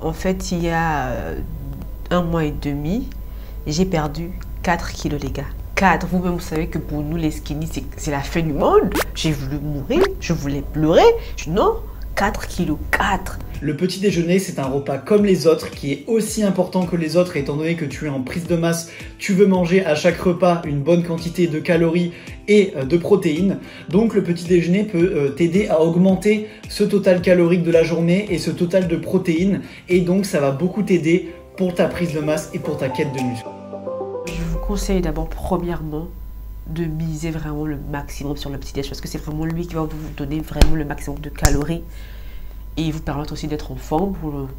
En fait, il y a 1 mois et demi, j'ai perdu 4 kilos, les gars. 4. Vous-même, vous savez que pour nous, les skinny, c'est la fin du monde. J'ai voulu mourir, je voulais pleurer. Non, 4 kilos, 4. Le petit déjeuner, c'est un repas comme les autres, qui est aussi important que les autres, étant donné que tu es en prise de masse, tu veux manger à chaque repas une bonne quantité de calories et de protéines. Donc le petit déjeuner peut t'aider à augmenter ce total calorique de la journée et ce total de protéines. Et donc ça va beaucoup t'aider pour ta prise de masse et pour ta quête de muscle. Je vous conseille d'abord, premièrement, de miser vraiment le maximum sur le petit déj parce que c'est vraiment lui qui va vous donner vraiment le maximum de calories et vous permettre aussi d'être en forme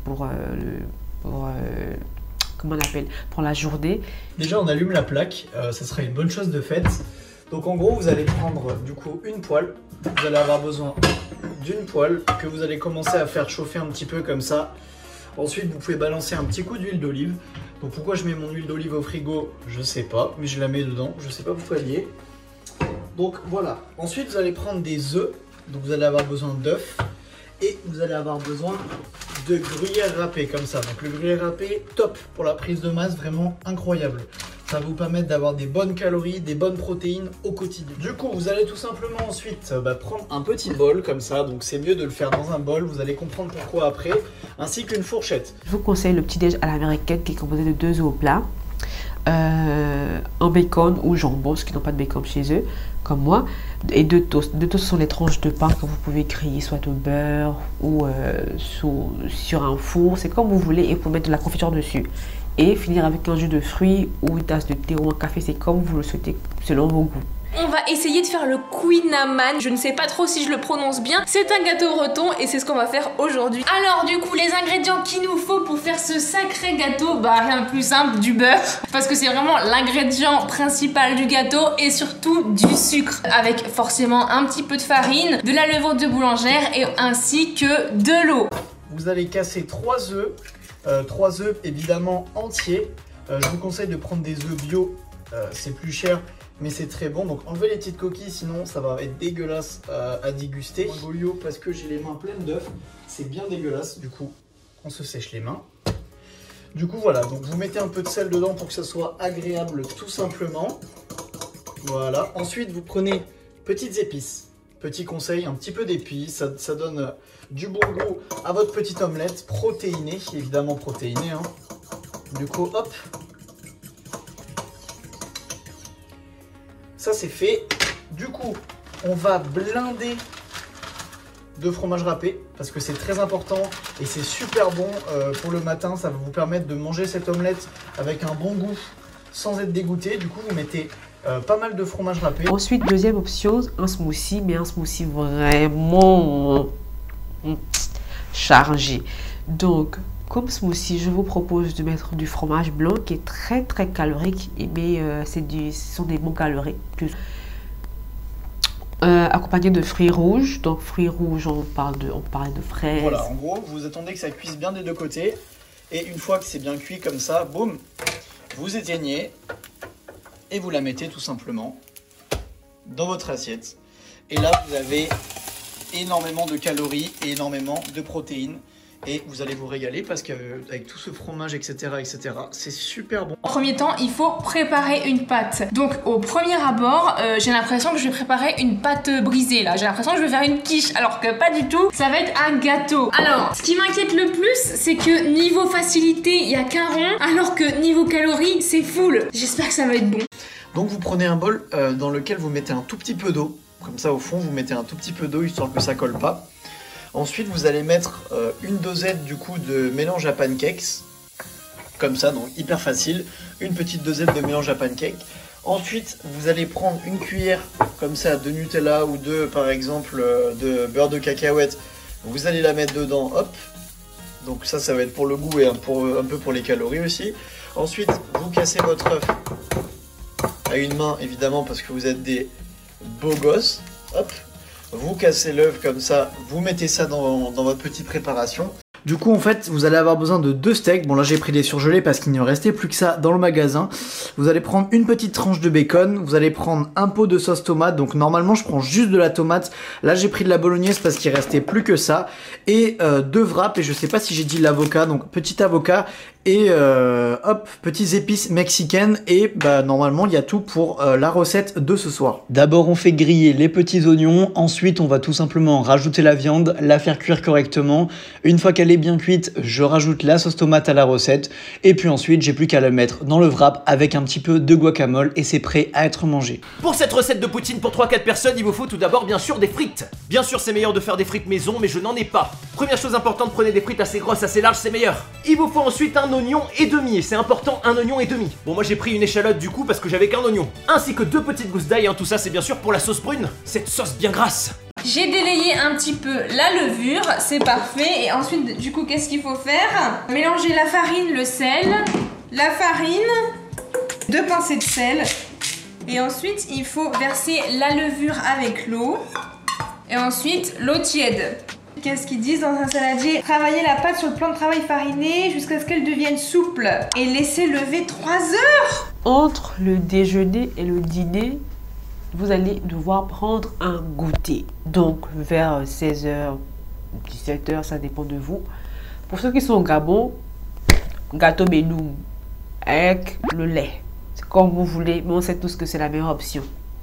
comment on appelle, pour la journée. Déjà, on allume la plaque, ça sera une bonne chose de faite. Donc en gros, vous allez prendre du coup une poêle. Vous allez avoir besoin d'une poêle que vous allez commencer à faire chauffer un petit peu comme ça. Ensuite, vous pouvez balancer un petit coup d'huile d'olive. Donc pourquoi je mets mon huile d'olive au frigo, je sais pas, mais je la mets dedans, je sais pas pourquoi elle y est. Donc voilà. Ensuite, vous allez prendre des œufs. Donc vous allez avoir besoin d'œufs et vous allez avoir besoin de gruyère râpée comme ça. Donc le gruyère râpé, top pour la prise de masse, vraiment incroyable. Ça va vous permettre d'avoir des bonnes calories, des bonnes protéines au quotidien. Du coup, vous allez tout simplement ensuite prendre un petit bol comme ça. Donc c'est mieux de le faire dans un bol, vous allez comprendre pourquoi après, ainsi qu'une fourchette. Je vous conseille le petit déj à l'américaine qui est composé de 2 œufs au plat, un bacon ou jambon, ceux qui n'ont pas de bacon chez eux, comme moi, et 2 toasts. 2 toasts sont les tranches de pain que vous pouvez griller soit au beurre ou sur un four, c'est comme vous voulez, et vous pouvez mettre de la confiture dessus. Et finir avec un jus de fruits ou une tasse de thé ou un café, c'est comme vous le souhaitez, selon vos goûts. On va essayer de faire le Queenaman. Je ne sais pas trop si je le prononce bien. C'est un gâteau breton et c'est ce qu'on va faire aujourd'hui. Alors du coup, les ingrédients qu'il nous faut pour faire ce sacré gâteau, bah rien de plus simple, du beurre. Parce que c'est vraiment l'ingrédient principal du gâteau et surtout du sucre. Avec forcément un petit peu de farine, de la levure de boulangère et ainsi que de l'eau. Vous allez casser 3 œufs. 3 œufs évidemment entiers. Je vous conseille de prendre des œufs bio, c'est plus cher mais c'est très bon. Donc enlevez les petites coquilles, sinon ça va être dégueulasse à déguster. Bolio, parce que j'ai les mains pleines d'œufs, c'est bien dégueulasse. Du coup, on se sèche les mains. Du coup voilà, donc vous mettez un peu de sel dedans pour que ça soit agréable tout simplement. Voilà. Ensuite vous prenez petites épices. Petit conseil, un petit peu d'épices, ça donne du bon goût à votre petite omelette protéinée, évidemment protéinée. Hein. Du coup, hop. Ça c'est fait. Du coup, on va blinder de fromage râpé parce que c'est très important et c'est super bon pour le matin. Ça va vous permettre de manger cette omelette avec un bon goût sans être dégoûté. Du coup, vous mettez pas mal de fromage râpé. Ensuite, deuxième option, un smoothie, mais un smoothie vraiment chargé. Donc, comme smoothie, je vous propose de mettre du fromage blanc qui est très très calorique, mais ce sont des bons calories. Accompagné de fruits rouges. Donc, fruits rouges, on parle de fraises. Voilà, en gros, vous attendez que ça cuise bien des deux côtés. Et une fois que c'est bien cuit comme ça, boum, vous éteignez. Et vous la mettez tout simplement dans votre assiette. Et là, vous avez énormément de calories et énormément de protéines. Et vous allez vous régaler parce qu'avec tout ce fromage, etc., c'est super bon. En premier temps, il faut préparer une pâte. Donc, au premier abord, j'ai l'impression que je vais préparer une pâte brisée, là. J'ai l'impression que je vais faire une quiche, alors que pas du tout. Ça va être un gâteau. Alors, ce qui m'inquiète le plus, c'est que niveau facilité, il n'y a qu'un rond, alors que niveau calories, c'est full. J'espère que ça va être bon. Donc, vous prenez un bol dans lequel vous mettez un tout petit peu d'eau. Comme ça, au fond, vous mettez un tout petit peu d'eau, histoire que ça colle pas. Ensuite, vous allez mettre une dosette du coup de mélange à pancakes, comme ça, donc hyper facile. Une petite dosette de mélange à pancakes. Ensuite, vous allez prendre une cuillère comme ça de Nutella ou par exemple, de beurre de cacahuète. Vous allez la mettre dedans, hop. Donc ça va être pour le goût et un peu pour les calories aussi. Ensuite, vous cassez votre œuf à une main, évidemment, parce que vous êtes des beaux gosses. Hop. Vous cassez l'œuf comme ça, vous mettez ça dans votre petite préparation. Du coup en fait vous allez avoir besoin de 2 steaks. Bon là j'ai pris des surgelés parce qu'il ne restait plus que ça dans le magasin. Vous allez prendre une petite tranche de bacon. Vous allez prendre un pot de sauce tomate. Donc normalement je prends juste de la tomate. Là j'ai pris de la bolognaise parce qu'il restait plus que ça. Et 2 wraps. Et je sais pas si j'ai dit l'avocat. Donc petit avocat. Et hop, petites épices mexicaines. Et bah normalement il y a tout pour la recette de ce soir. D'abord on fait griller les petits oignons. Ensuite on va tout simplement rajouter la viande, la faire cuire correctement. Une fois qu'elle est bien cuite, je rajoute la sauce tomate à la recette. Et puis ensuite j'ai plus qu'à le mettre dans le wrap avec un petit peu de guacamole. Et c'est prêt à être mangé. Pour cette recette de poutine pour 3-4 personnes, il vous faut tout d'abord bien sûr des frites. Bien sûr c'est meilleur de faire des frites maison, mais je n'en ai pas. Première chose importante, prenez des frites assez grosses, assez larges, c'est meilleur. Il vous faut ensuite un oignon et demi, et c'est important, un oignon et demi. Bon moi j'ai pris une échalote du coup parce que j'avais qu'un oignon. Ainsi que 2 petites gousses d'ail, hein. Tout ça c'est bien sûr pour la sauce brune, cette sauce bien grasse. J'ai délayé un petit peu la levure, c'est parfait. Et ensuite, du coup, qu'est-ce qu'il faut faire? Mélanger la farine, le sel, la farine, 2 pincées de sel. Et ensuite, il faut verser la levure avec l'eau. Et ensuite, l'eau tiède. Qu'est-ce qu'ils disent dans un saladier? Travailler la pâte sur le plan de travail fariné jusqu'à ce qu'elle devienne souple. Et laisser lever 3 heures. Entre le déjeuner et le dîner, vous allez devoir prendre un goûter. Donc vers 16h, 17h, ça dépend de vous. Pour ceux qui sont au Gabon, gâteau Benoum avec le lait. C'est comme vous voulez, mais on sait tous que c'est la meilleure option.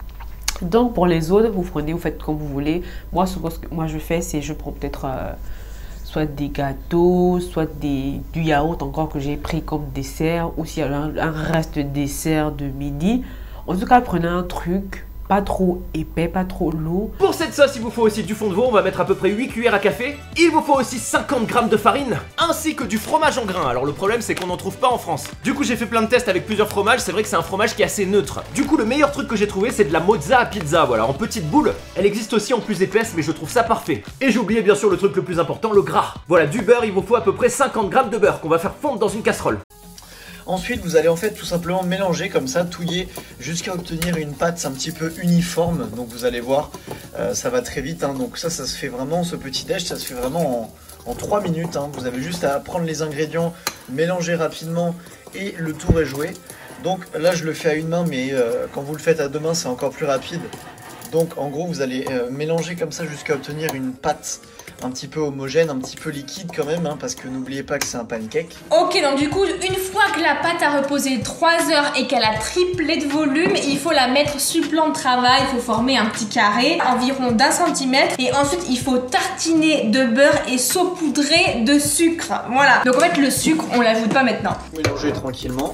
Donc pour les autres, vous faites comme vous voulez. Moi, ce que moi je fais, c'est je prends peut-être soit des gâteaux, soit du yaourt encore que j'ai pris comme dessert, ou s'il y a un reste de dessert de midi. En tout cas, prenez un truc pas trop épais, pas trop lourd. Pour cette sauce, il vous faut aussi du fond de veau, on va mettre à peu près 8 cuillères à café. Il vous faut aussi 50 g de farine, ainsi que du fromage en grains. Alors le problème c'est qu'on n'en trouve pas en France. Du coup j'ai fait plein de tests avec plusieurs fromages, c'est vrai que c'est un fromage qui est assez neutre. Du coup le meilleur truc que j'ai trouvé c'est de la mozza à pizza, voilà, en petite boule. Elle existe aussi en plus épaisse, mais je trouve ça parfait. Et j'ai oublié bien sûr le truc le plus important, le gras. Voilà, du beurre, il vous faut à peu près 50 g de beurre qu'on va faire fondre dans une casserole. Ensuite, vous allez en fait tout simplement mélanger comme ça, touiller jusqu'à obtenir une pâte un petit peu uniforme. Donc vous allez voir, ça va très vite. Hein. Donc ça se fait vraiment, ce petit déj, ça se fait vraiment en 3 minutes. Hein. Vous avez juste à prendre les ingrédients, mélanger rapidement et le tour est joué. Donc là, je le fais à une main, mais quand vous le faites à 2 mains, c'est encore plus rapide. Donc en gros, vous allez mélanger comme ça jusqu'à obtenir une pâte un petit peu homogène, un petit peu liquide quand même, hein, parce que n'oubliez pas que c'est un pancake. Ok, donc du coup, une fois que la pâte a reposé 3 heures et qu'elle a triplé de volume, il faut la mettre sur le plan de travail, il faut former un petit carré, environ d'1 centimètre, et ensuite il faut tartiner de beurre et saupoudrer de sucre. Voilà, donc en fait le sucre, on l'ajoute pas maintenant. Mélangez tranquillement.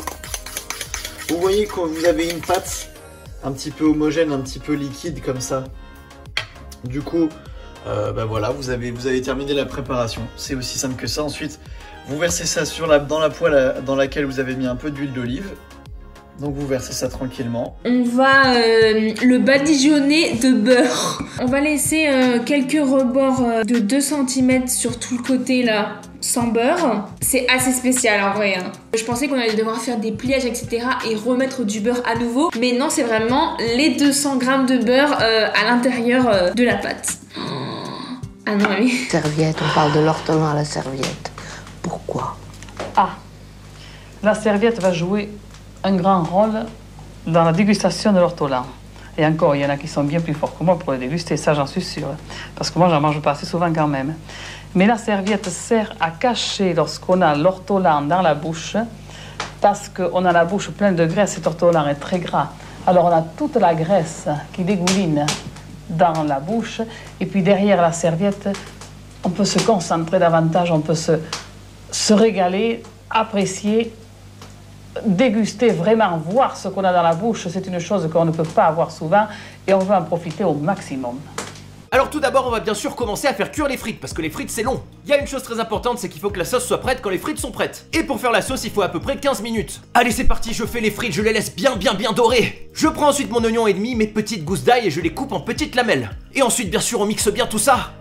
Vous voyez quand vous avez une pâte un petit peu homogène, un petit peu liquide comme ça. Du coup, bah voilà, vous avez terminé la préparation. C'est aussi simple que ça. Ensuite, vous versez ça dans la poêle dans laquelle vous avez mis un peu d'huile d'olive. Donc vous versez ça tranquillement. On va le badigeonner de beurre. On va laisser quelques rebords de 2 cm sur tout le côté là, sans beurre. C'est assez spécial en vrai. Hein. Je pensais qu'on allait devoir faire des pliages, etc. et remettre du beurre à nouveau. Mais non, c'est vraiment les 200 g de beurre à l'intérieur de la pâte. Ah non, mais... Serviette, on parle de l'ortolan à la serviette. Pourquoi? Ah, la serviette va jouer un grand rôle dans la dégustation de l'ortolan. Et encore, il y en a qui sont bien plus forts que moi pour le déguster, ça j'en suis sûre. Parce que moi, j'en mange pas assez souvent quand même. Mais la serviette sert à cacher lorsqu'on a l'ortolan dans la bouche, parce qu'on a la bouche pleine de graisse, cet ortolan est très gras. Alors on a toute la graisse qui dégouline dans la bouche, et puis derrière la serviette, on peut se concentrer davantage, on peut se régaler, apprécier, déguster, vraiment voir ce qu'on a dans la bouche. C'est une chose qu'on ne peut pas avoir souvent, et on veut en profiter au maximum. Alors tout d'abord, on va bien sûr commencer à faire cuire les frites, parce que les frites c'est long. Il y a une chose très importante, c'est qu'il faut que la sauce soit prête quand les frites sont prêtes. Et pour faire la sauce, il faut à peu près 15 minutes. Allez, c'est parti, je fais les frites, je les laisse bien dorées. Je prends ensuite mon oignon et demi, mes petites gousses d'ail et je les coupe en petites lamelles. Et ensuite, bien sûr, on mixe bien tout ça.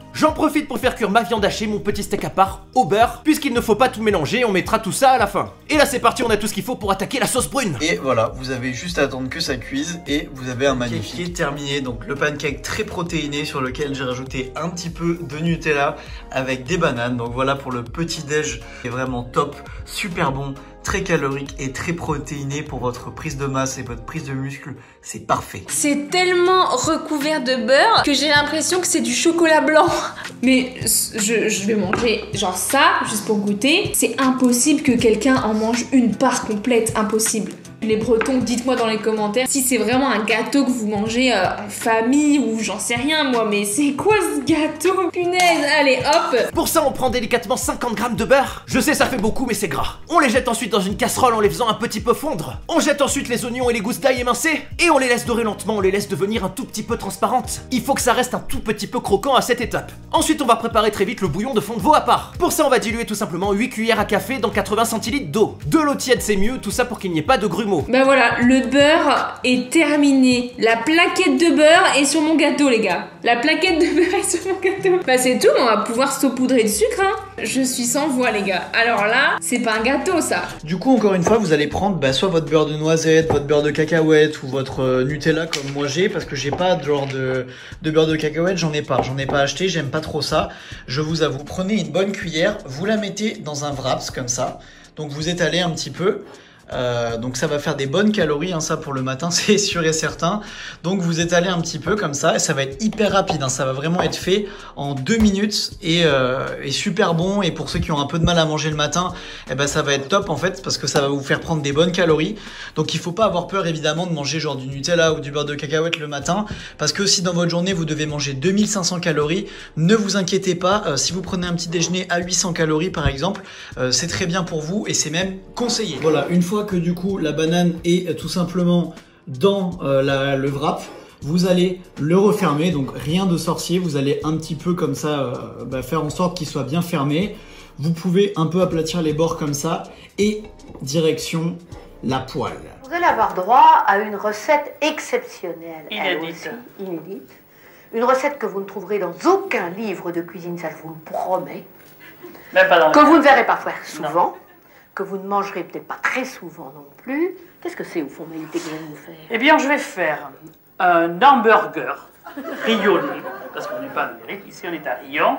J'en profite pour faire cuire ma viande hachée, mon petit steak à part, au beurre, puisqu'il ne faut pas tout mélanger, on mettra tout ça à la fin. Et là c'est parti, on a tout ce qu'il faut pour attaquer la sauce brune. Et voilà, vous avez juste à attendre que ça cuise et vous avez un magnifique qui est terminé. Donc le pancake très protéiné sur lequel j'ai rajouté un petit peu de Nutella avec des bananes. Donc voilà pour le petit déj, est vraiment top, super bon, très calorique et très protéiné pour votre prise de masse et votre prise de muscle, c'est parfait. C'est tellement recouvert de beurre que j'ai l'impression que c'est du chocolat blanc. Mais je vais manger genre ça, juste pour goûter. C'est impossible que quelqu'un en mange une part complète, impossible. Les Bretons, dites-moi dans les commentaires si c'est vraiment un gâteau que vous mangez en famille ou j'en sais rien moi, mais c'est quoi ce gâteau? Punaise, allez hop. Pour ça on prend délicatement 50 g de beurre. Je sais ça fait beaucoup mais c'est gras. On les jette ensuite dans une casserole en les faisant un petit peu fondre. On jette ensuite les oignons et les gousses d'ail émincés et on les laisse dorer lentement, on les laisse devenir un tout petit peu transparentes. Il faut que ça reste un tout petit peu croquant à cette étape. Ensuite on va préparer très vite le bouillon de fond de veau à part. Pour ça on va diluer tout simplement 8 cuillères à café dans 80 centilitres d'eau. De l'eau tiède c'est mieux, tout ça pour qu'il n'y ait pas de grumeaux. Bah voilà, le beurre est terminé. La plaquette de beurre est sur mon gâteau, les gars. La plaquette de beurre est sur mon gâteau. Bah c'est tout, on va pouvoir saupoudrer de sucre, hein. Je suis sans voix, les gars. Alors là, c'est pas un gâteau, ça. Du coup, encore une fois, vous allez prendre soit votre beurre de noisette, votre beurre de cacahuète ou votre Nutella comme moi j'ai, parce que j'ai pas de genre de beurre de cacahuète, j'en ai pas acheté, j'aime pas trop ça. Je vous avoue, prenez une bonne cuillère, vous la mettez dans un wraps comme ça, donc vous étalez un petit peu. Donc ça va faire des bonnes calories, hein, ça pour le matin c'est sûr et certain. Donc vous étalez un petit peu comme ça et ça va être hyper rapide, hein, ça va vraiment être fait en 2 minutes et super bon. Et pour ceux qui ont un peu de mal à manger le matin, eh ben, ça va être top en fait parce que ça va vous faire prendre des bonnes calories. Donc il faut pas avoir peur évidemment de manger genre du Nutella ou du beurre de cacahuète le matin, parce que si dans votre journée vous devez manger 2500 calories, ne vous inquiétez pas, si vous prenez un petit déjeuner à 800 calories par exemple, c'est très bien pour vous et c'est même conseillé. Voilà, une fois que du coup la banane est tout simplement dans le wrap, vous allez le refermer, donc rien de sorcier, vous allez un petit peu comme ça faire en sorte qu'il soit bien fermé. Vous pouvez un peu aplatir les bords comme ça et direction la poêle. Vous allez avoir droit à une recette exceptionnelle, Inédite. inédite. Une recette que vous ne trouverez dans aucun livre de cuisine, ça je vous le promets. Même pas dans Que vous ne verrez pas faire souvent. Que vous ne mangerez peut-être pas très souvent non plus. Qu'est-ce que c'est au fond, Maïté, que vous allez nous faire? Eh bien, je vais faire un hamburger rayonné, parce qu'on n'est pas en Amérique, ici on est à Rion.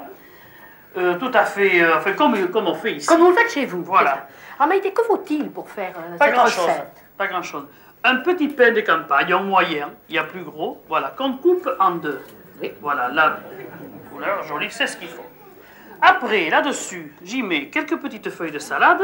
Tout à fait, comme on fait ici. Comme vous le faites chez vous. Voilà. c'est ça. Alors Maïté, que faut-il pour faire Pas cette grand-chose. recette? Pas grand-chose. Un petit pain de campagne, en moyen, il y a plus gros, voilà, qu'on coupe en deux. Oui. Voilà, là, une couleur jolie, c'est ce qu'il faut. Après, là-dessus, j'y mets quelques petites feuilles de salade,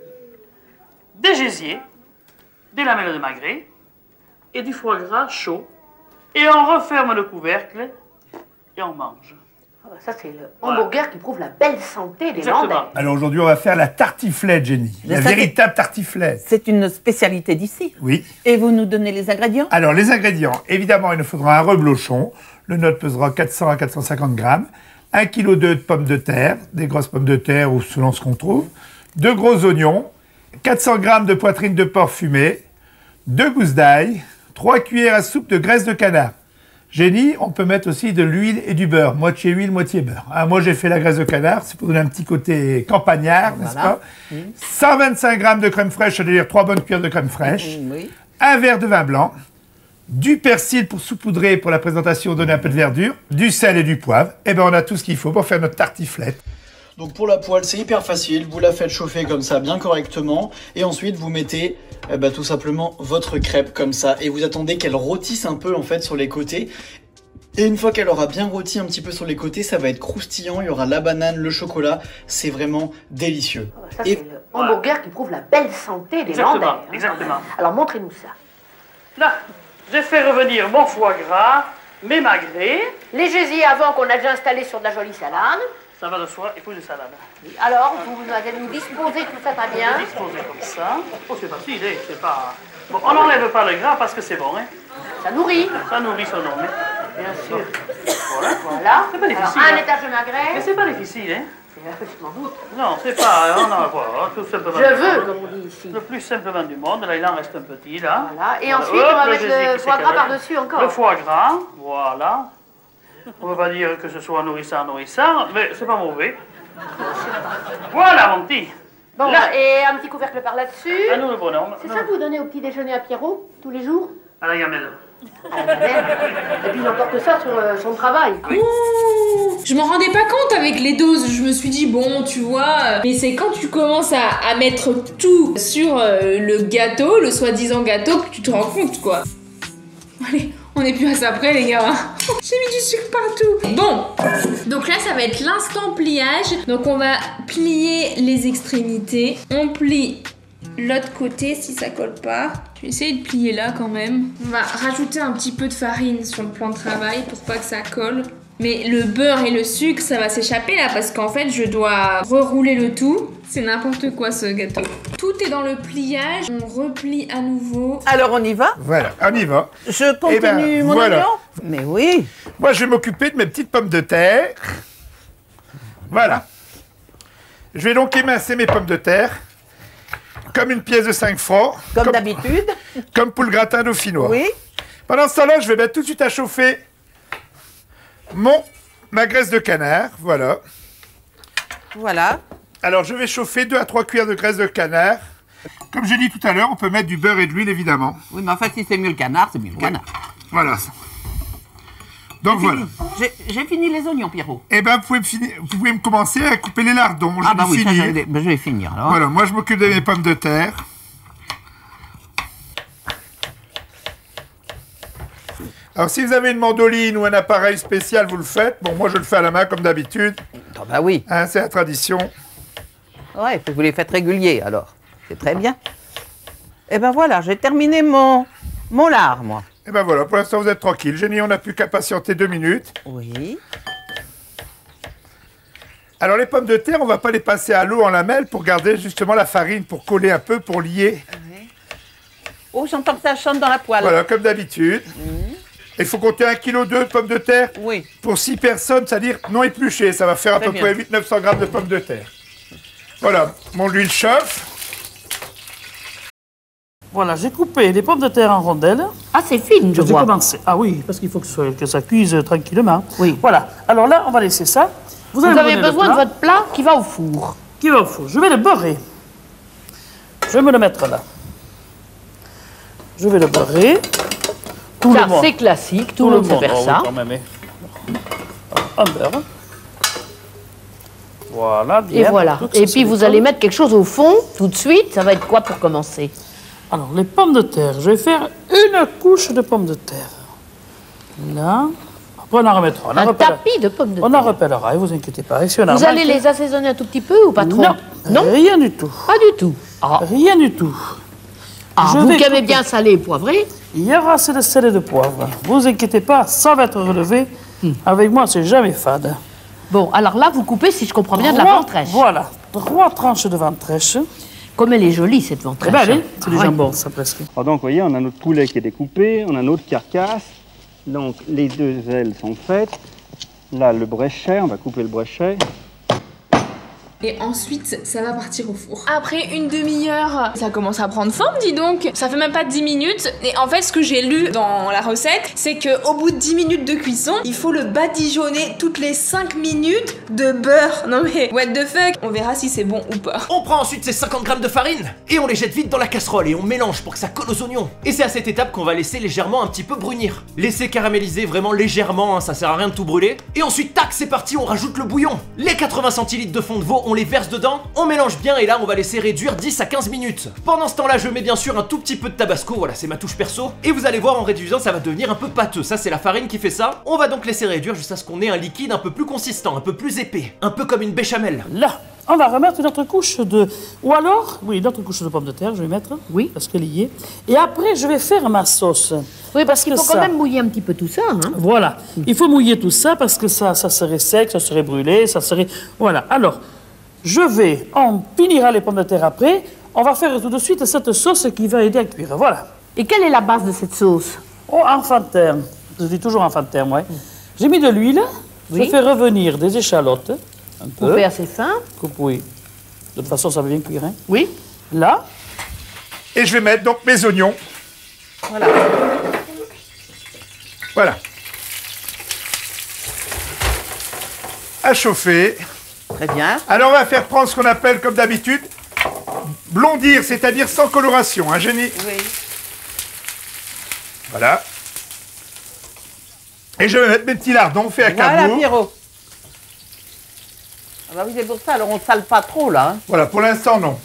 des gésiers, des lamelles de magret et du foie gras chaud. Et on referme le couvercle et on mange. Ça, c'est le Voilà. hamburger qui prouve la belle santé des Exactement. Landais. Alors aujourd'hui, on va faire la tartiflette, Jenny. La Ça, véritable tartiflette. c'est une spécialité d'ici. Oui. Et vous nous donnez les ingrédients? Alors les ingrédients, évidemment, il nous faudra un reblochon. Le nôtre pesera 400 à 450 grammes. 1,2 kg de pommes de terre, des grosses pommes de terre ou selon ce qu'on trouve. 2 gros oignons. 400 grammes de poitrine de porc fumée. 2 gousses d'ail. 3 cuillères à soupe de graisse de canard. Jenny, on peut mettre aussi de l'huile et du beurre, moitié huile, moitié beurre. Ah, moi, j'ai fait la graisse de canard, c'est pour donner un petit côté campagnard, n'est-ce pas? 125 grammes de crème fraîche, c'est-à-dire 3 bonnes cuillères de crème fraîche. Oui. Un verre de vin blanc. Du persil pour saupoudrer pour la présentation, donner un peu de verdure. Du sel et du poivre. Et ben, on a tout ce qu'il faut pour faire notre tartiflette. Donc pour la poêle, c'est hyper facile, vous la faites chauffer comme ça bien correctement et ensuite vous mettez tout simplement votre crêpe comme ça et vous attendez qu'elle rôtisse un peu en fait sur les côtés. Et une fois qu'elle aura bien rôti un petit peu sur les côtés, ça va être croustillant, il y aura la banane, le chocolat, c'est vraiment délicieux. Ça, Et c'est le hamburger qui prouve la belle santé des Exactement, Landais. hein. exactement. Alors montrez-nous ça. Là, j'ai fait revenir mon foie gras, mes magrets, Les gésiers avant qu'on a déjà installé sur de la jolie salade. ça va de soi, et puis de salade. Alors, vous allez nous disposer tout ça très bien. Je vais disposer comme ça. Oh, c'est facile, hein, c'est pas... Bon, on n'enlève pas le gras parce que c'est bon, hein. Ça nourrit, Ça nourrit son homme, hein. bien sûr. Voilà. Voilà. C'est pas difficile, Alors, un hein. étage de Mais magret. c'est pas difficile, hein. Je m'en doute. Non, c'est pas... On en voit, tout simplement. Je veux, comme on dit ici. Le plus simplement du monde. Là, il en reste un petit, là. Voilà. Et Voilà. ensuite, Hop, on va le mettre gésier le qui foie gras s'écale. par-dessus encore. Le foie gras, voilà. On ne peut pas dire que ce soit nourrissant, mais c'est pas mauvais. Voilà, mon petit. Bon, Là. et un petit couvercle par là-dessus. À nous le bonhomme. C'est ça que vous donnez au petit déjeuner à Pierrot, tous les jours? À la gamelle. À la gamelle. Et puis il n'emporte ça sur son travail. Ouh, je m'en rendais pas compte avec les doses. Je me suis dit, bon, tu vois. Mais c'est quand tu commences à mettre tout sur le gâteau, le soi-disant gâteau, que tu te rends compte, quoi. Allez, on est plus à ça près, les gars. J'ai mis du sucre partout. Bon, donc là, ça va être l'instant pliage. Donc on va plier les extrémités. On plie l'autre côté si ça colle pas. Je vais essayer de plier là quand même. On va rajouter un petit peu de farine sur le plan de travail pour pas que ça colle. Mais le beurre et le sucre, ça va s'échapper là parce qu'en fait, je dois rerouler le tout. C'est n'importe quoi ce gâteau. Tout est dans le pliage. On replie à nouveau. Alors on y va? Voilà, on y va. Je continue Eh ben, mon voilà. oignon? Mais oui. Moi, je vais m'occuper de mes petites pommes de terre. Voilà. Je vais donc émincer mes pommes de terre comme une pièce de 5 francs. Comme d'habitude. Comme pour le gratin dauphinois. Oui. Pendant ce temps-là, je vais mettre tout de suite à chauffer ma graisse de canard. Voilà. Voilà. Alors, je vais chauffer 2 à 3 cuillères de graisse de canard. Comme j'ai dit tout à l'heure, on peut mettre du beurre et de l'huile, évidemment. Oui, mais en fait, si c'est mieux le canard, c'est mieux le canard. Voilà. Donc, voilà. J'ai fini les oignons, Pierrot. Eh bien, vous pouvez me commencer à couper les lardons. Ah bah oui, ça, finir. je vais finir alors. Voilà, moi, je m'occupe de mes pommes de terre. Alors, si vous avez une mandoline ou un appareil spécial, vous le faites. Bon, moi, je le fais à la main, comme d'habitude. Ah bah oui. Hein, c'est la tradition. Ouais, vous les faites réguliers alors. C'est très bien. Eh ben voilà, j'ai terminé mon lard, moi. Et ben voilà, pour l'instant, vous êtes tranquille. Jenny, on n'a plus qu'à patienter 2 minutes. Oui. Alors, les pommes de terre, on va pas les passer à l'eau en lamelles pour garder justement la farine, pour coller un peu, pour lier. Oh, j'entends que ça chante dans la poêle. Voilà, comme d'habitude. Il faut compter 1,2 kg de pommes de terre. Oui. Pour 6 personnes, c'est-à-dire non épluchées. Ça va faire à Très peu bien. près 800-900 grammes de pommes de terre. Voilà, mon huile chauffe. Voilà, j'ai coupé les pommes de terre en rondelles. Ah, c'est fine, je Je vais vois. commencer. Ah oui, parce qu'il faut que ça cuise tranquillement. Oui. Voilà. Alors là, on va laisser ça. Vous allez me avez donner le besoin de plat votre plat qui va au four. qui va au four. Je vais le beurrer. Je vais me le mettre là. Je vais le beurrer. Tout le Ça, monde. c'est classique, tout le monde sait faire oh oui, ça. quand même, un beurre. Voilà, bien. Et voilà. Tout que ça Et se puis vous décolle. allez mettre quelque chose au fond tout de suite. Ça va être quoi pour commencer? Alors, les pommes de terre, je vais faire une couche de pommes de terre. Là. Après, on en remettra. On en Un repellera. tapis de pommes de On en terre. repellera, ne vous inquiétez pas. Et si on a Vous allez manqué- les assaisonner un tout petit peu ou pas trop? Non, Non, rien du tout. pas du tout. Ah, Rien du tout. Je vous vais qui aimez couper. bien salé et poivré, Il y aura assez de sel et de poivre. Vous inquiétez pas, ça va être relevé. Avec moi, c'est jamais fade. bon, alors là, vous coupez, si je comprends bien, de la Trois- ventrèche. Voilà, 3 tranches de ventrèche. Comme elle est jolie, cette Eh ventrèche. ben allez, c'est du Ouais. jambon, ça presque. Alors donc, vous voyez, on a notre poulet qui est découpé, on a notre carcasse. Donc, les 2 ailes sont faites. Là, le bréchet, on va couper le bréchet. Et ensuite, ça va partir au four. Après une demi-heure, ça commence à prendre forme, dis donc. Ça fait même pas 10 minutes. Et en fait, ce que j'ai lu dans la recette, c'est qu'au bout de 10 minutes de cuisson, il faut le badigeonner toutes les 5 minutes de beurre. Non mais, what the fuck? On verra si c'est bon ou pas. On prend ensuite ces 50 grammes de farine et on les jette vite dans la casserole et on mélange pour que ça colle aux oignons. Et c'est à cette étape qu'on va laisser légèrement un petit peu brunir. Laisser caraméliser vraiment légèrement, hein, ça sert à rien de tout brûler. Et ensuite, tac, c'est parti, on rajoute le bouillon. Les 80 centilitres de fond de veau, on les verse dedans, on mélange bien et là on va laisser réduire 10 à 15 minutes. Pendant ce temps-là, je mets bien sûr un tout petit peu de tabasco, voilà, c'est ma touche perso. Et vous allez voir, en réduisant, ça va devenir un peu pâteux. Ça, c'est la farine qui fait ça. On va donc laisser réduire jusqu'à ce qu'on ait un liquide un peu plus consistant, un peu plus épais, un peu comme une béchamel. Là, on va remettre notre couche de... Ou alors, oui, notre couche de pommes de terre, je vais mettre. Oui. Parce qu'elle y est. Et après, je vais faire ma sauce. Oui, parce qu'il que faut quand ça- même mouiller un petit peu tout ça. Hein. Voilà. Il faut mouiller tout ça parce que ça serait sec, ça serait brûlé, ça serait... Voilà. Alors, on finira les pommes de terre après. On va faire tout de suite cette sauce qui va aider à cuire. Voilà. Et quelle est la base de cette sauce? Oh, enfant de terre. Je dis toujours enfant de terre, moi. J'ai mis de l'huile. Oui. Je fais revenir des échalotes. Un peu. Coupé assez fin. Coupe, oui. De toute façon, ça va bien cuire. Hein. Oui. Là. Et je vais mettre donc mes oignons. Voilà. Voilà. à chauffer. Très bien. Alors on va faire prendre ce qu'on appelle, comme d'habitude, blondir, c'est-à-dire sans coloration, hein, Jenny? Oui. Voilà. Et je vais mettre mes petits lardons faits à Voilà, cabourg. Pierrot. Ah bah oui, c'est pour ça, alors on ne sale pas trop, là. Hein. Voilà, pour l'instant, non.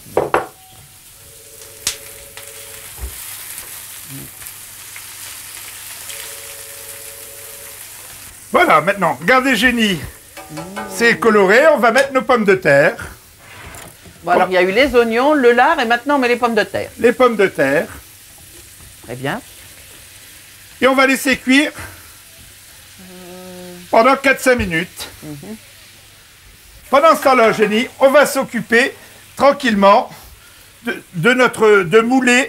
Voilà, maintenant, regardez Jenny. C'est coloré, on va mettre nos pommes de terre. Bon, alors il y a eu les oignons, le lard, et maintenant on met les pommes de terre. Les pommes de terre. Très bien. Et on va laisser cuire pendant 4-5 minutes. Pendant ce temps-là, Jenny, on va s'occuper tranquillement de mouler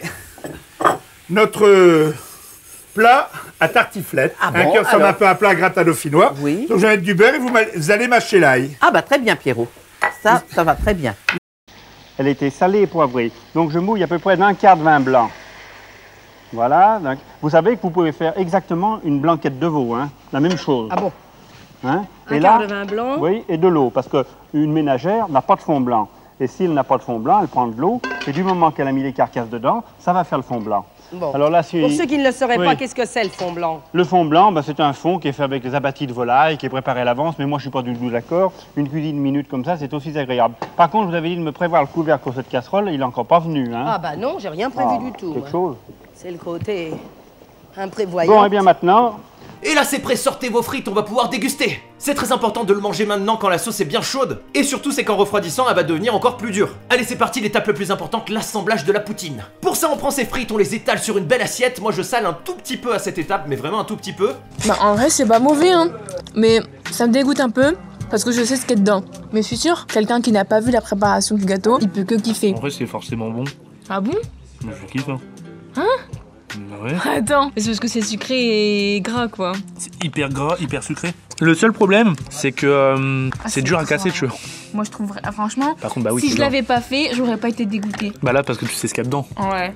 notre plat à tartiflette, Ah bon, qui ressemble alors un peu à un plat gratin dauphinois. Oui. Donc je vais mettre du beurre et vous allez mâcher l'ail. Ah bah très bien, Pierrot. Ça va très bien. Elle était salée et poivrée. Donc je mouille à peu près d'un quart de vin blanc. Voilà. Donc, vous savez que vous pouvez faire exactement une blanquette de veau, hein, la même chose. Ah bon? Hein? Un quart de vin blanc? Oui, et de l'eau, parce qu'une ménagère n'a pas de fond blanc. Et s'il n'a pas de fond blanc, elle prend de l'eau, et du moment qu'elle a mis les carcasses dedans, ça va faire le fond blanc. Bon. Alors là, Pour ceux qui ne le sauraient Oui. pas, qu'est-ce que c'est le fond blanc? Le fond blanc, ben, c'est un fond qui est fait avec des abattis de volaille, qui est préparé à l'avance, mais moi je suis pas du tout d'accord. Une cuisine minute comme ça, c'est aussi agréable. Par contre, je vous avais dit de me prévoir le couvercle pour cette casserole, il n'est encore pas venu. Hein. Ah bah non, j'ai rien prévu du tout. Quelque hein. chose. C'est le côté imprévoyant. Bon, et bien maintenant, Et là c'est prêt, sortez vos frites, on va pouvoir déguster. C'est très important de le manger maintenant quand la sauce est bien chaude. Et surtout c'est qu'en refroidissant elle va devenir encore plus dure. Allez c'est parti, l'étape la plus importante, l'assemblage de la poutine. Pour ça on prend ces frites, on les étale sur une belle assiette. Moi je sale un tout petit peu à cette étape, mais vraiment un tout petit peu. Bah en vrai c'est pas mauvais hein, mais ça me dégoûte un peu parce que je sais ce qu'il y a dedans. Mais je suis sûre, quelqu'un qui n'a pas vu la préparation du gâteau, il peut que kiffer. En vrai, c'est forcément bon. Ah bon? Moi, je kiffe. Hein. Bah ouais. Attends, c'est parce que c'est sucré et gras quoi. C'est hyper gras, hyper sucré. Le seul problème, c'est que c'est dur à casser, tu vois. Moi je trouve franchement, Par contre, bah oui, si c'est je dur. l'avais pas fait, j'aurais pas été dégoûtée. Bah là, parce que tu sais ce qu'il y a dedans. Ouais.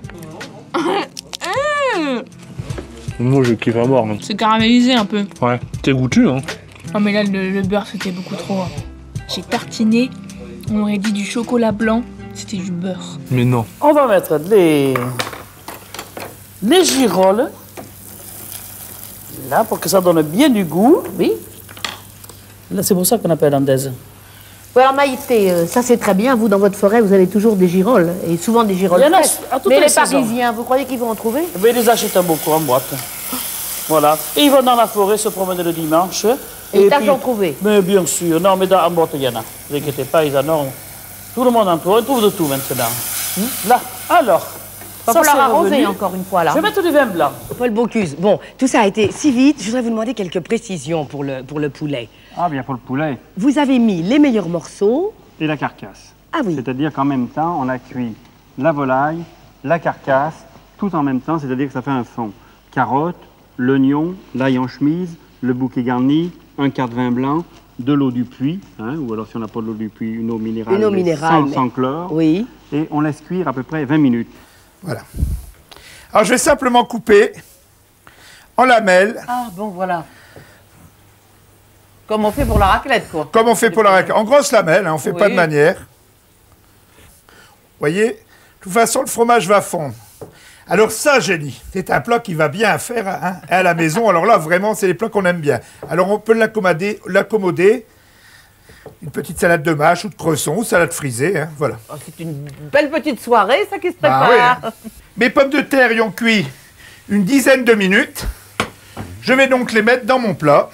Moi, je kiffe à mort, man. C'est caramélisé un peu. Ouais. T'es goûtu, hein. Non mais là le beurre c'était beaucoup trop. hein. J'ai tartiné, on aurait dit du chocolat blanc, c'était du beurre. Mais non. On va mettre les girolles, là, pour que ça donne bien du goût. Oui. Là, c'est pour ça qu'on appelle andaise. Oui, alors Maïté, ça c'est très bien. Vous, dans votre forêt, vous avez toujours des girolles. Et souvent des girolles Il y en a fraîches. à toutes Mais les les saisons. Parisiens, vous croyez qu'ils vont en trouver? Eh bien, ils les achètent beaucoup en boîte. Voilà. Et ils vont dans la forêt se promener le dimanche. Et ils tâchent puis- d'en trouver. Mais bien sûr. Non, mais en boîte, il y en a. Ne vous inquiétez pas, ils en ont. Tout le monde en trouve. On trouve de tout maintenant. Là, alors. Il va ça, falloir c'est arroser revenu. encore une fois là. Je vais mettre du vin blanc. Paul Bocuse, bon, tout ça a été si vite, je voudrais vous demander quelques précisions pour le poulet. ah bien pour le poulet Vous avez mis les meilleurs morceaux. et la carcasse. Ah oui. C'est-à-dire qu'en même temps, on a cuit la volaille, la carcasse, tout en même temps, c'est-à-dire que ça fait un fond. Carottes, l'oignon, l'ail en chemise, le bouquet garni, un quart de vin blanc, de l'eau du puits, hein, ou alors si on n'a pas de l'eau du puits, une eau minérale, Une eau mais minérale, sans chlore, Oui. et on laisse cuire à peu près 20 minutes. Voilà. Alors je vais simplement couper en lamelles, Ah bon, voilà. Comme on fait pour la raclette, quoi. comme on fait pour la raclette. En grosses lamelles, hein, on ne fait pas de Oui. manière. Vous voyez, de toute façon, le fromage va fondre. Alors ça, Jenny, c'est un plat qui va bien faire hein, à la maison. Alors là, vraiment, c'est les plats qu'on aime bien. Alors on peut l'accommoder. Une petite salade de mâche ou de cresson ou salade frisée, hein, voilà. Oh, c'est une belle petite soirée, ça qui se Ah prépare. oui, hein. Mes pommes de terre y ont cuit une dizaine de minutes. Je vais donc les mettre dans mon plat,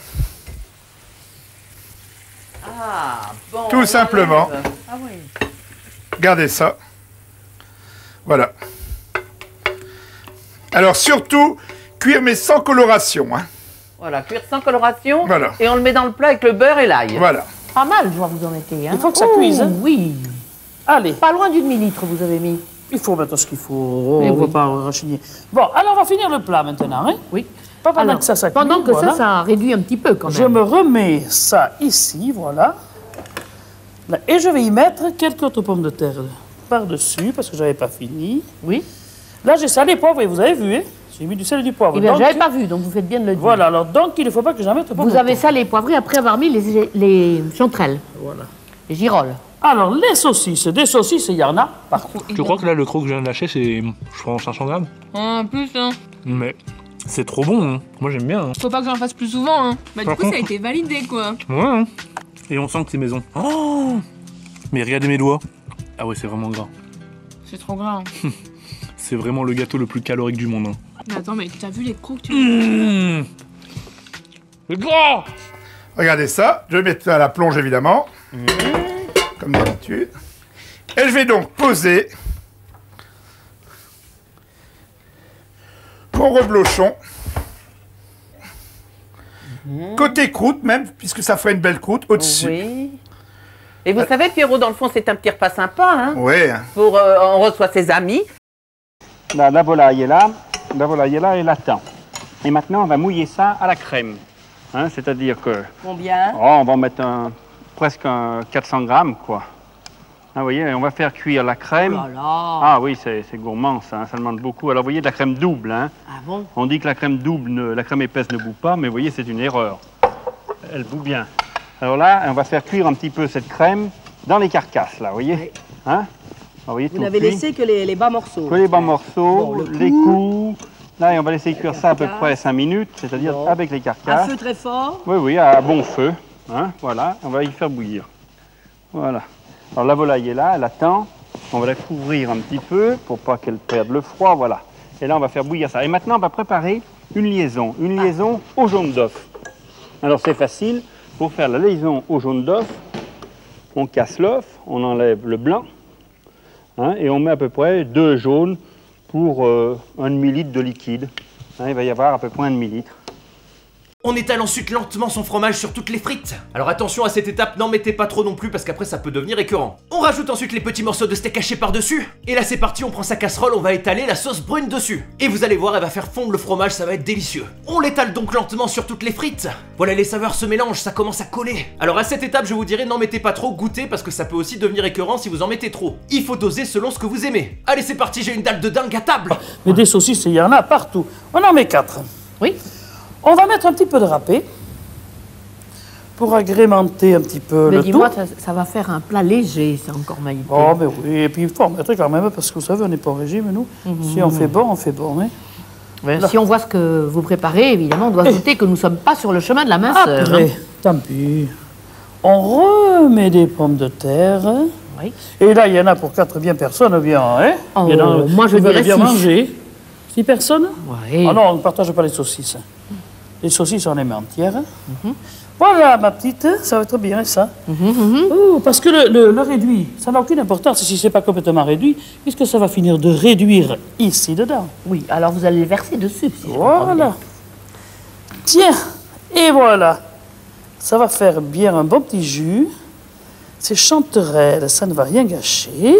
Ah, bon. Tout on simplement. enlève. Ah oui. Regardez ça. Voilà. Alors surtout, cuire mais sans coloration. Hein. Voilà, cuire sans coloration. Voilà. Et on le met dans le plat avec le beurre et l'ail. Voilà. Pas mal, je vois vous en mettez. Hein. Il faut que ça Oh, cuise, hein. Oui. Allez, Pas loin d'une demi-litre, vous avez mis. il faut mettre ce qu'il faut. Eh On ne va oui. pas rachigner. Bon, alors on va finir le plat maintenant. Hein. Oui. Pas pendant Alors, que ça cuit, pendant que voilà. ça réduit un petit peu quand même. Je me remets ça ici, voilà. Là, et je vais y mettre quelques autres pommes de terre par-dessus, parce que je n'avais pas fini. Oui. Là, j'ai salé poivre, et vous avez vu, hein, J'ai mis du sel et du poivre. Eh bien, Donc, j'avais pas vu, donc vous faites bien de le dire. Voilà, alors donc il ne faut pas que j'en mette pas. Vous avez salé et poivré après avoir mis les chanterelles. Voilà. Les girolles. Alors, les saucisses, des saucisses, il y en a partout. Je crois que là, le croc que je viens de lâcher, c'est, je prends 500 grammes. En plus, hein. Mais c'est trop bon, hein. Moi j'aime bien. Hein. Faut pas que j'en fasse plus souvent, hein. Bah, du Par coup, ça a contre- été validé, quoi. Ouais, hein. Et on sent que c'est maison. Oh, mais regardez mes doigts. Ah ouais, c'est vraiment gras. C'est trop gras. Hein. C'est vraiment le gâteau le plus calorique du monde. Hein. Mais attends, mais t'as vu les crocs que tu Mmh. Le gras. Regardez ça, je vais mettre à la plonge évidemment, comme d'habitude. Et je vais donc poser mon reblochon, côté croûte même, puisque ça ferait une belle croûte au-dessus. Oui. Et vous savez, Pierrot, dans le fond, c'est un petit repas sympa, hein. Ouais. Pour, on reçoit ses amis. Là, la volaille est là, et l'attend. Et maintenant, on va mouiller ça à la crème. Hein, c'est-à-dire que... Combien? Oh, on va mettre presque 400 grammes, quoi. Ah, vous voyez, on va faire cuire la crème. Oh là là. Ah oui, c'est gourmand, ça, hein, ça demande beaucoup. Alors, vous voyez, de la crème double, hein. Ah bon? On dit que la crème double, la crème épaisse ne bout pas, mais vous voyez, c'est une erreur. Elle bout bien. Alors là, on va faire cuire un petit peu cette crème dans les carcasses, là, vous voyez. Oui. Hein? Alors, vous voyez, Vous tout n'avez cuit. laissé que les bas morceaux. Que les bas morceaux, Bon, le les coups. Là, et on va laisser cuire ça à peu carcasse. près 5 minutes, c'est-à-dire Bon. avec les Un carcasses. feu très fort. Oui, oui, à bon feu. Hein, voilà, on va y faire bouillir. Voilà. Alors la volaille est là, elle attend. On va la couvrir un petit peu pour pas qu'elle perde le froid, voilà. Et là, on va faire bouillir ça. Et maintenant, on va préparer une liaison au jaune d'œuf. Alors c'est facile. Pour faire la liaison au jaune d'œuf, on casse l'œuf, on enlève le blanc, hein, et on met à peu près 2 jaunes pour 1 demi-litre de liquide. Hein, il va y avoir à peu près 1 demi-litre. On étale ensuite lentement son fromage sur toutes les frites. Alors attention à cette étape, n'en mettez pas trop non plus parce qu'après ça peut devenir écœurant. On rajoute ensuite les petits morceaux de steak haché par-dessus. Et là c'est parti, on prend sa casserole, on va étaler la sauce brune dessus. Et vous allez voir, elle va faire fondre le fromage, ça va être délicieux. On l'étale donc lentement sur toutes les frites. Voilà, les saveurs se mélangent, ça commence à coller. Alors à cette étape, je vous dirais, n'en mettez pas trop, goûtez parce que ça peut aussi devenir écœurant si vous en mettez trop. Il faut doser selon ce que vous aimez. Allez, c'est parti, j'ai une dalle de dingue à table. Mais des saucisses, il y en a partout. On en met 4. Oui. On va mettre un petit peu de râpé pour agrémenter un petit peu Mais le tout. dis-moi, ça va faire un plat léger, c'est encore magnifique. Oh, mais oui, et puis il faut en mettre quand même, parce que vous savez, on n'est pas au régime, nous. Si on fait bon, on fait bon. Hein. Si on voit ce que vous préparez, évidemment, on doit douter que nous ne sommes pas sur le chemin de la minceur. Après, hein. tant pis, on remet des pommes de terre. Oui. Et là, il y en a pour 4 bien personnes, bien, hein. Oh, Il y en a moi, je qui veulent dirais bien 6. manger. 6 personnes? Oui. Ah non, on ne partage pas les saucisses. Les saucisses, on les met entières. Voilà, ma petite, ça va être bien, ça. Oh, parce que le réduit, ça n'a aucune importance si ce n'est pas complètement réduit, puisque ça va finir de réduire ici, dedans. Oui, alors vous allez les verser dessus. Si je comprends bien. Voilà. Tiens, et voilà. Ça va faire bien un bon petit jus. Ces chanterelles, ça ne va rien gâcher.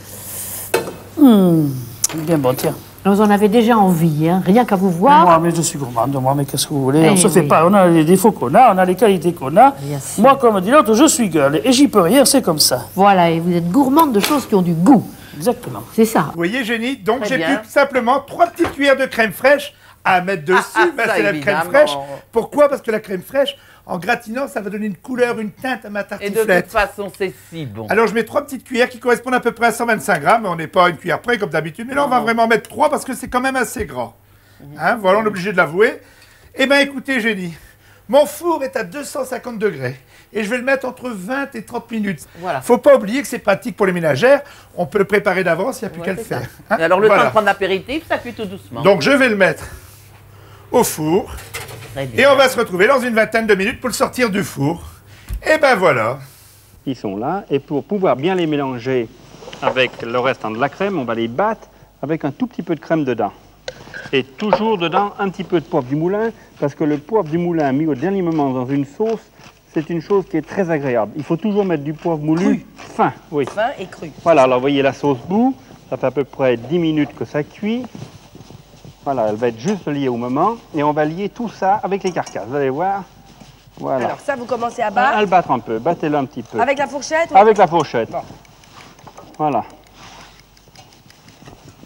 Bien bon, tiens. Vous en avez déjà envie, hein, rien qu'à vous voir. Moi, mais je suis gourmande, moi, mais qu'est-ce que vous voulez? Eh On se fait oui. pas, on a les défauts qu'on a, on a les qualités qu'on a. Bien sûr. Moi, comme dit l'autre, je suis gueule, et j'y peux rien, c'est comme ça. Voilà, et vous êtes gourmande de choses qui ont du goût. Exactement. C'est ça. Vous voyez, Génie, donc Très j'ai bien. plus simplement 3 petites cuillères de crème fraîche à mettre dessus. Ben, ça, c'est la crème évidemment. fraîche. Pourquoi? Parce que la crème fraîche, en gratinant, ça va donner une couleur, une teinte à ma Et de tartiflette. toute façon, c'est si bon. Alors je mets 3 petites cuillères qui correspondent à peu près à 125 grammes, mais on n'est pas à une cuillère près comme d'habitude. Mais là, on va vraiment mettre 3 parce que c'est quand même assez grand. Hein, voilà, on est obligé de l'avouer. Eh bien, écoutez, Génie, mon four est à 250 degrés et je vais le mettre entre 20 et 30 minutes. Voilà. Faut pas oublier que c'est pratique pour les ménagères. On peut le préparer d'avance, il n'y a plus qu'à le c'est ça. faire. Hein, Et alors, le voilà. temps de prendre l'apéritif, ça cuit tout doucement. Donc, je vais le mettre au four Très bien. et on va se retrouver dans une vingtaine de minutes pour le sortir du four. Et ben voilà. Ils sont là, et pour pouvoir bien les mélanger avec le restant de la crème, on va les battre avec un tout petit peu de crème dedans. Et toujours dedans un petit peu de poivre du moulin, parce que le poivre du moulin mis au dernier moment dans une sauce, c'est une chose qui est très agréable. Il faut toujours mettre du poivre moulu fin. Oui. Fin et cru. Voilà, alors vous voyez la sauce bout, ça fait à peu près 10 minutes que ça cuit. Voilà, elle va être juste liée au moment, et on va lier tout ça avec les carcasses, vous allez voir. Voilà. Alors ça, vous commencez à À battre le battre un peu, battez-le un petit peu. avec la fourchette ou- Avec la fourchette. Bon. Voilà.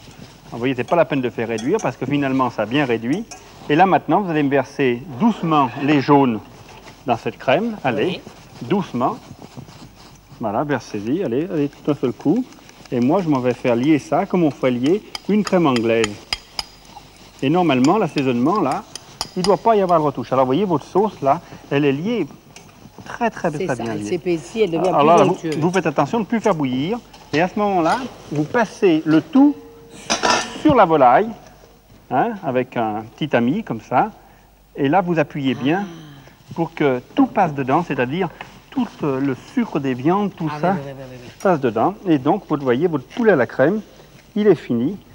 Vous voyez, c'est pas la peine de faire réduire parce que finalement, ça a bien réduit. Et là, maintenant, vous allez me verser doucement les jaunes dans cette crème. Allez, doucement. Voilà, versez-y. Allez, allez, tout un seul coup. Et moi, je m'en vais faire lier ça comme on ferait lier une crème anglaise. Et normalement, l'assaisonnement, là, il ne doit pas y avoir de retouche. Alors, vous voyez, votre sauce, là, elle est liée très bien liée. Elle s'épaissit, elle devient Alors plus là, onctueuse. vous faites attention de ne plus faire bouillir. Et à ce moment-là, vous passez le tout sur la volaille, hein, avec un petit tamis, comme ça. Et là, vous appuyez bien pour que tout passe dedans, c'est-à-dire tout le sucre des viandes, tout ça passe dedans. Et donc, vous voyez, votre poulet à la crème, il est fini.